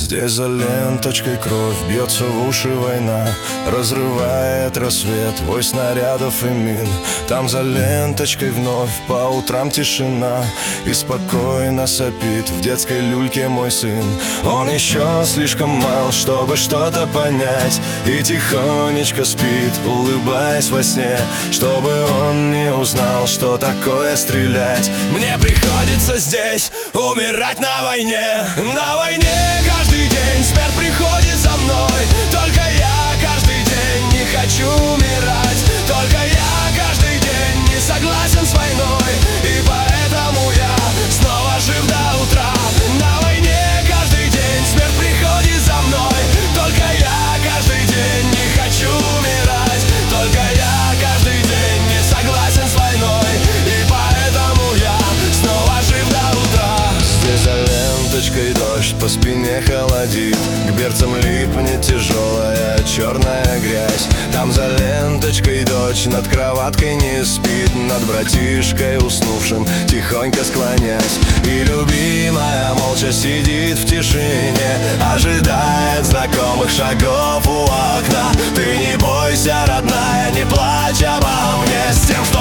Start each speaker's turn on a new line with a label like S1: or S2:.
S1: Здесь за ленточкой кровь, бьется в уши война, разрывает рассвет, вой снарядов и мин. Там за ленточкой вновь по утрам тишина, и спокойно сопит в детской люльке мой сын. Он еще слишком мал, чтобы что-то понять, и тихонечко спит, улыбаясь во сне, чтобы он не узнал, что такое стрелять. Мне приходится здесь умирать на войне. На войне каждый день смерть приходит за мной. Только я каждый день не хочу умирать. Только я каждый день не согласен с войной, и поэтому я снова жив до утра. На войне каждый день смерть приходит за мной. Только я каждый день не хочу умирать. Только я каждый день не согласен с войной, и поэтому я снова жив до утра. Здесь за ленточкой дождь по спине холодит, к берцам липнет тяжелая черная грязь. Там за ленточкой дочь над кроваткой не спит, над братишкой уснувшим тихонько склонясь. И любимая молча сидит в тишине, ожидает знакомых шагов у окна. Ты не бойся, родная, не плачь обо мне, с тем, что